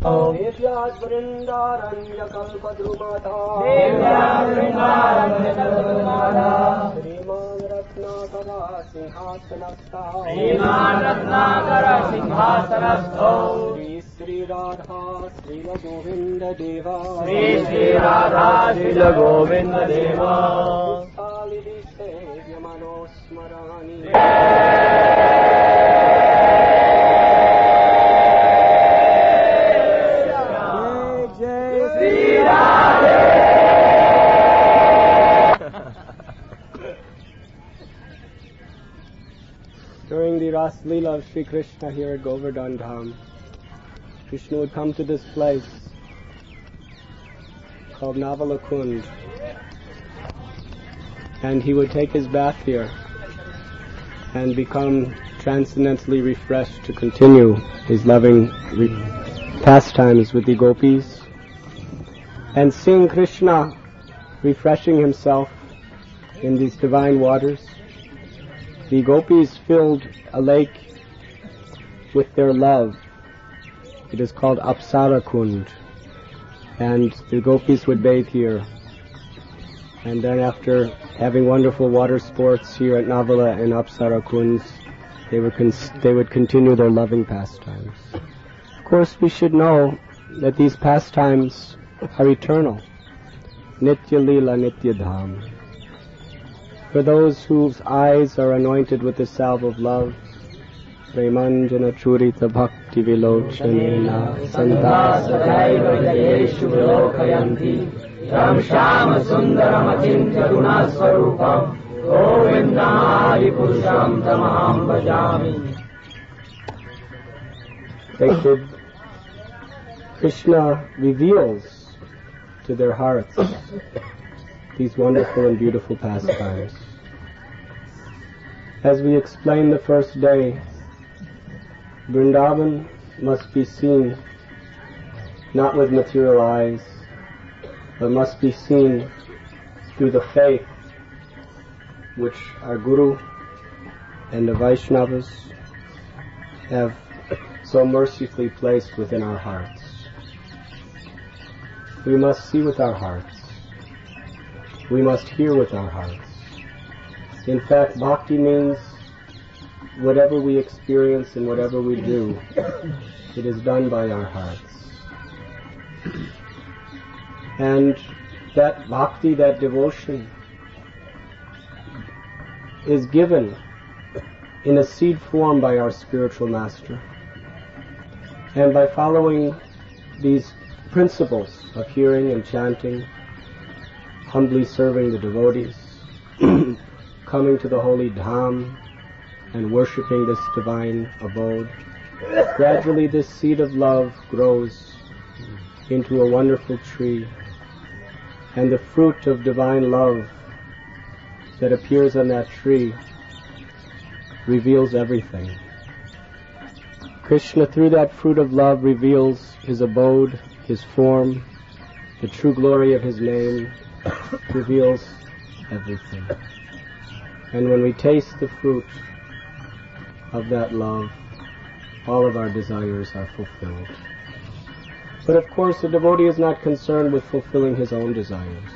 देव्यात् वृन्दारण्यकल्पद्रुमतः श्रीमान् रत्नाकर सिंहासनस्थः श्री राधा श्रील गोविंद देवा श्री राधा श्रील गोविंद देवा सेव्य मनोस्मराणि During the Ras Leela of Sri Krishna here at Govardhan Dham, Krishna would come to this place called Navala Kund, and he would take his bath here and become transcendently refreshed to continue his loving pastimes with the gopis. And seeing Krishna refreshing himself in these divine waters, the gopis filled a lake with their love. It is called Apsara Kund, and the gopis would bathe here. And then after having wonderful water sports here at Navala and Apsara Kunds, they would continue their loving pastimes. Of course, we should know that these pastimes are eternal. Nitya Leela Nitya Dham. For those whose eyes are anointed with the salve of love, Premanjana Churita Bhakti Vilochanena Santa Sadaiva Jayeshu Vilokayanti Ram Shama Sundaram Achintya Gunaswarupam Govindam Adi Purusham Tamaham Bhajami. Krishna reveals to their hearts these wonderful and beautiful pastimes. As we explained the first day, Vrindavan must be seen not with material eyes, but must be seen through the faith which our Guru and the Vaishnavas have so mercifully placed within our hearts. We must see with our hearts. We must hear with our hearts. In fact, bhakti means whatever we experience and whatever we do, it is done by our hearts. And that bhakti, that devotion, is given in a seed form by our spiritual master. And by following these principles of hearing and chanting, humbly serving the devotees, coming to the holy dham and worshipping this divine abode, gradually this seed of love grows into a wonderful tree, and the fruit of divine love that appears on that tree reveals everything. Krishna, through that fruit of love, reveals his abode, his form, the true glory of his name, reveals everything. And when we taste the fruit of that love, all of our desires are fulfilled. But of course, the devotee is not concerned with fulfilling his own desires,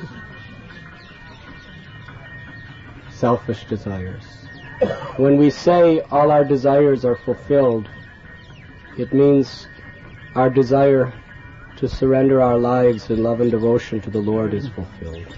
selfish desires. When we say all our desires are fulfilled, it means our desire to surrender our lives in love and devotion to the Lord is fulfilled.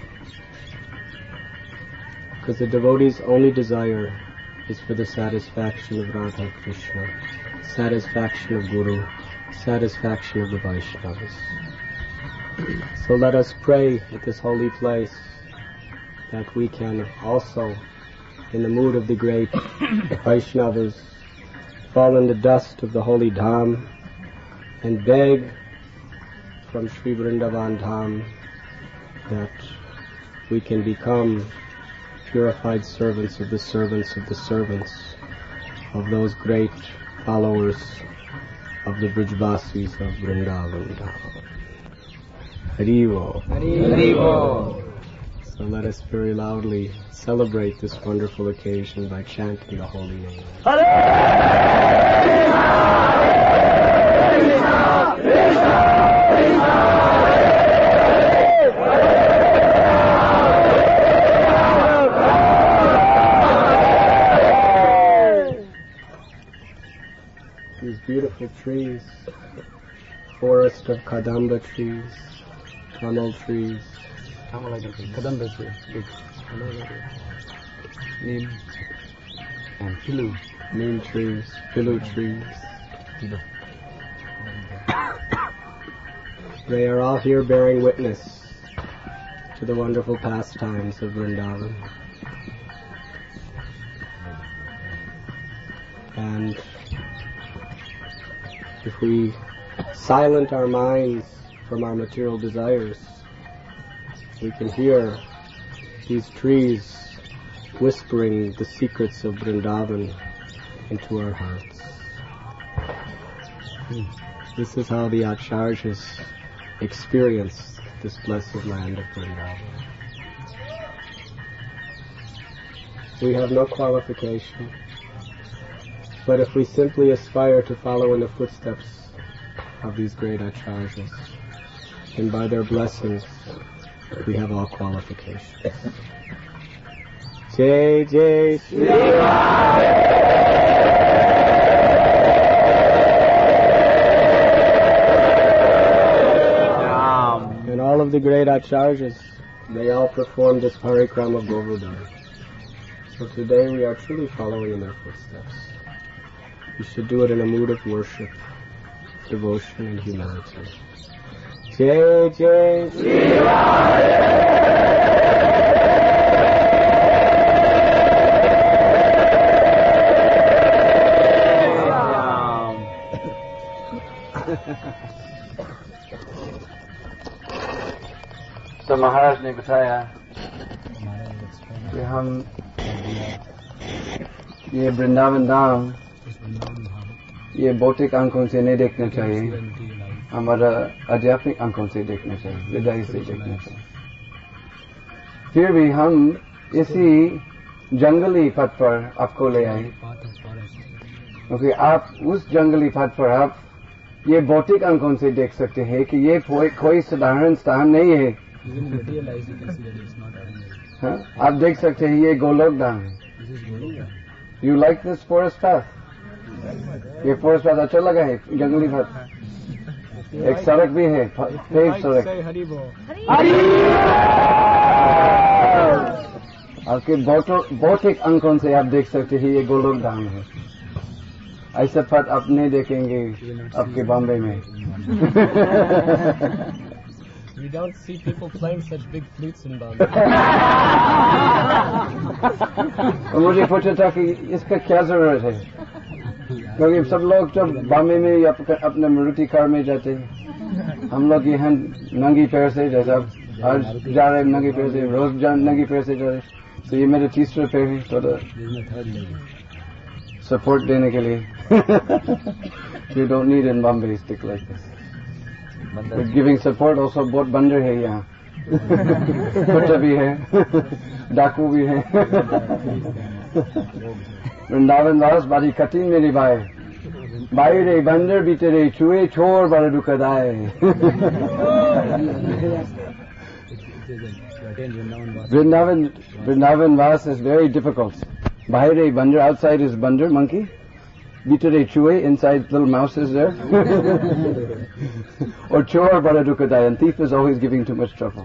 Because the devotee's only desire is for the satisfaction of Radha Krishna, satisfaction of Guru, satisfaction of the Vaishnavas. So let us pray at this holy place that we can also, in the mood of the great Vaishnavas, fall in the dust of the holy Dham and beg from Sri Vrindavan Dham that we can become purified servants of the servants of the servants of those great followers of the Brijvasis of Vrindavan Dham. Harivo. Harivo. So let us very loudly celebrate this wonderful occasion by chanting the holy name. Hare Krishna, Krishna Krishna trees, forest of Kadamba trees, Tamal trees, Kadamba trees, Neem and Pilu. Neem trees, Pilu trees. They are all here bearing witness to the wonderful pastimes of Vrindavan. And if we silent our minds from our material desires, we can hear these trees whispering the secrets of Vrindavan into our hearts. This is how the Acharyas experience this blessed land of Vrindavan. We have no qualification, but if we simply aspire to follow in the footsteps of these great Acharyas, then by their blessings we have all qualifications. Jai Jai Shri Ram. And all of the great Acharyas, they all performed this parikrama of Govardhan. So today we are truly following in their footsteps. We should do it in a mood of worship, devotion, and humility. Jai Jai Shri तो महाराज ने बताया कि हम ये वृंदावन धाम ये भौतिक आंखों से नहीं देखना चाहिए, हमारा आध्यात्मिक आंखों से देखना चाहिए, हृदय से देखना चाहिए। फिर भी हम इसी जंगली पथ पर आपको ले आए, क्योंकि आप उस जंगली पथ पर आप ये भौतिक आंखों से देख सकते हैं कि ये कोई साधारण स्थान नहीं है। हाँ, आप देख सकते हैं ये गोलोक धाम है। You like this forest path? ये फॉरेस्ट पाथ अच्छा लगा है? जंगली पथ, एक सड़क भी है, पेव सड़क। आपके भौतिक आंखों से आप देख सकते हैं ये गोलोक धाम है। ऐसा पथ आप नहीं देखेंगे आपके बॉम्बे में। We don't see people playing such big flutes in Bombay. मुझे पूछा था कि इसका क्या जरूरत है, क्योंकि सब लोग जब बॉम्बे में या अपने मारुति कार में जाते हैं, हम लोग यहाँ नंगी पैर से, जैसा आज जा रहे नंगी पैर से, रोज नंगी पैर से जा रहे, तो ये मेरा तीसरा पैर है, तो सपोर्ट देने के लिए। You don't need in Bombay stick like this. But giving support also बहुत बंदर है यहाँ, कुत्ता भी है, डाकू भी है। वृंदावन दास बारी कठिन में निभाए, बाहरे बंदर भीतरे छुए छोर बड़ा दुखदाए। Vrindavan Vas is very difficult. Bahire bandar, outside is bandar, monkey. Bitere chue, inside little mouse is there. Or chor bada dukadai, and thief is always giving too much trouble.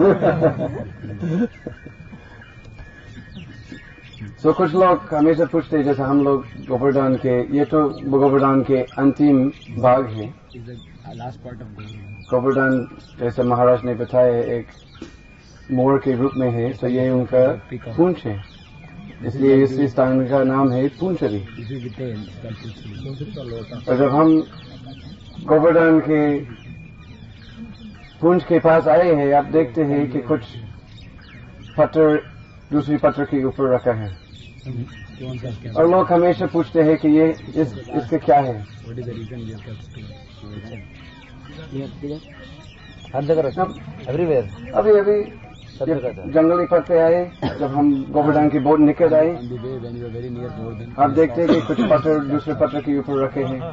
So कुछ लोग हमेशा पूछते हैं, जैसे हम लोग गोवर्धन के, ये तो गोवर्धन के अंतिम भाग है। गोवर्धन जैसे महाराज ने बताया एक मोर के रूप में है, तो ये उनका पूंछ है, इसलिए इस स्थान का नाम है पूंचरी। और जब हम गोवर्धन के पूंछ के पास आए हैं, आप देखते हैं कि कुछ पत्थर दूसरी पत्थर के ऊपर रखा है, और लोग हमेशा पूछते हैं कि ये इसके क्या है। हर जगह रखा, एवरीवेयर। अभी जंगली पथ पे आए, जब हम गोवर्धन की बोर्ड निकल आए, आप देखते हैं कि कुछ पत्थर दूसरे पत्थर के ऊपर रखे हैं।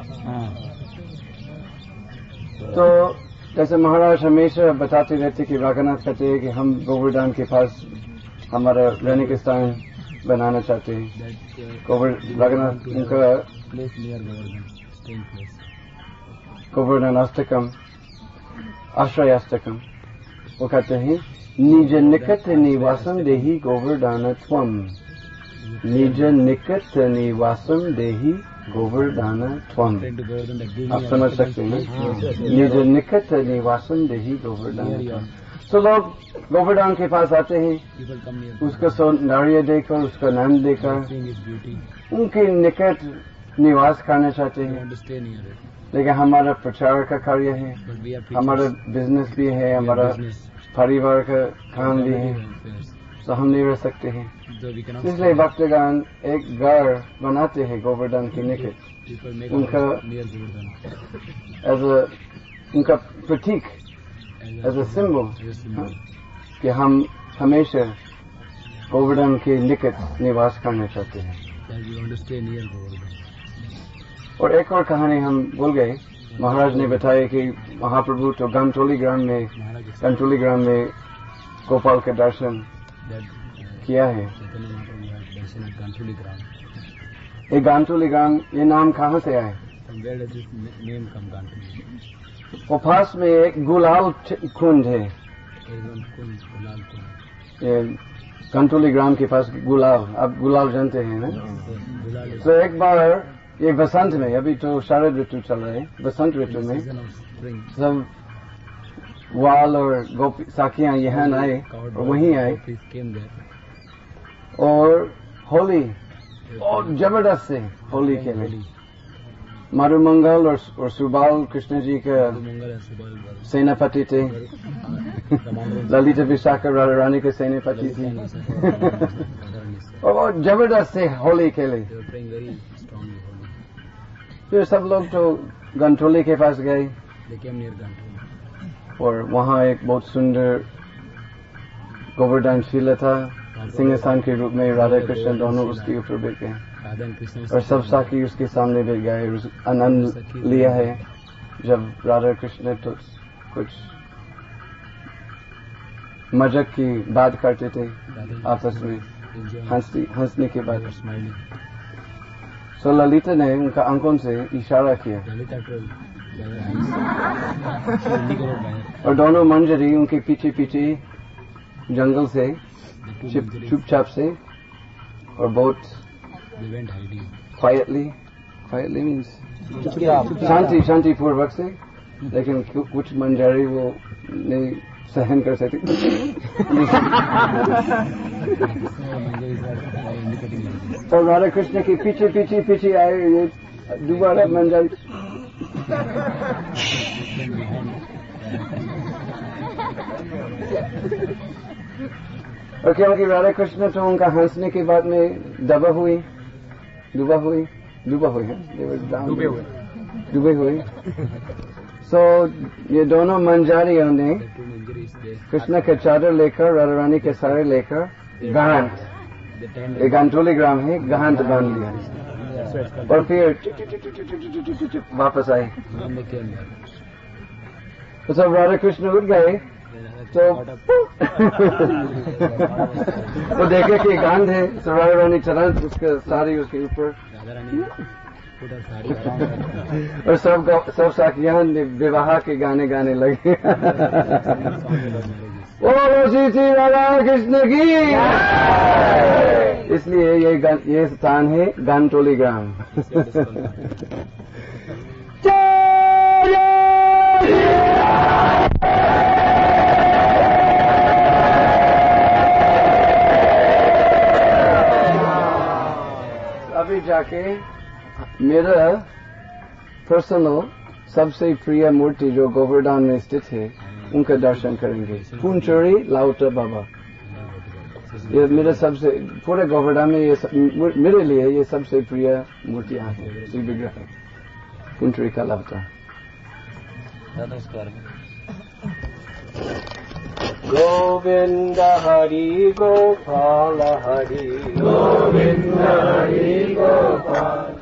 तो जैसे महाराज हमेशा बताते रहते कि राघनाथ कहते हैं कि हम गोवर्धन के पास हमारा रहने का स्थान बनाना चाहते हैं। राघनाथ उनका गोवर्धन अष्टकम, आश्रयाष्टकम, वो कहते हैं निज निकट निवासम देहि गोवर्धन त्वम, निज निकट निवासम देहि गोवर्धन त्वम। आप समझ सकते हैं, निज निकट निवासम देहि गोवर्धन त्वम। तो लोग गोवर्धन के पास आते हैं, उसका सौंदर्य देखकर, उसका नाम देखकर उनके निकट निवास करना चाहते हैं। लेकिन हमारा प्रचार का कार्य है, हमारा बिजनेस भी है, हमारा परिवार का काम भी है, तो हम नहीं रह सकते हैं। इसलिए भक्तगण एक घर बनाते हैं गोवर्धन के निकट, उनका प्रतीक, एज अ सिंबल, कि हम हमेशा गोवर्धन के निकट निवास करना चाहते हैं। और एक और कहानी हम भूल गए। महाराज ने बताया कि महाप्रभु तो गंटोली ग्राम में गोपाल के दर्शन किया है। ये गंटोली ग्राम, ये नाम कहाँ से आए? वो पास में एक गुलाल कुंड है। ये गंटोली ग्राम के पास गुलाल, आप गुलाल जानते हैं ना? तो एक बार ये बसंत में, अभी तो शरद ऋतु चल रहा है, बसंत ऋतु में सब वाल और गोपी साखियां यहाँ आए और वहीं आए, और होली और जबरदस्त से होली खेले। मरुमंगल और सुबाल कृष्ण जी का सेनापति थे, ललिता विशाखा राधा रानी के सेनापति थी, और जबरदस्त से होली खेले। फिर सब लोग तो गंटोली के पास गए और वहाँ एक बहुत सुंदर गोवर्धन शिला था, सिंहासन के रूप में राधा कृष्ण दोनों उसके ऊपर बैठ गए और सब साखी उसके सामने बैठ गए। आनंद लिया है जब राधा कृष्ण तो कुछ मजाक की बात करते थे आपस में, हंसने के बाद। तो ललिता ने उनका आंखों से इशारा किया और दोनों मंजरी उनके पीछे पीछे जंगल से चुपचाप से और बहुत क्वाइटली मीन्स शांति पूर्वक से, लेकिन कुछ मंजरी वो नहीं सहन कर सकती। तो राधा कृष्ण के पीछे आए ये दोबारा मंजरी, और क्योंकि राधा कृष्ण तो उनका हंसने के बाद में डूबे हुए। सो ये दोनों मंजारियों ने कृष्ण के चादर लेकर, राधा रानी के सारे लेकर गंटोली ग्राम है, गहंत बांध लिया और फिर वापस आए। तो सब राधा कृष्ण उठ गए तो वो देखे कि गांध है, तो राधा रानी चला उसके सारी उसके ऊपर और सब साखियां विवाह के गाने गाने लगे। ओ श्री राधा कृष्ण की। इसलिए ये स्थान है गंटोली ग्राम। अभी जाके मेरा पर्सनल सबसे प्रिय मूर्ति जो गोवर्धन में स्थित है उनका दर्शन करेंगे, पुंचोरी लाउटा बाबा। ये मेरे सबसे पूरे गोवर्धन में ये मेरे लिए ये सबसे प्रिय मूर्तियां हैं, श्री विग्रह पुंचोरी का लाउटा। गोविंद हरि गोपाल हरि, गोविंद हरि गोपाल।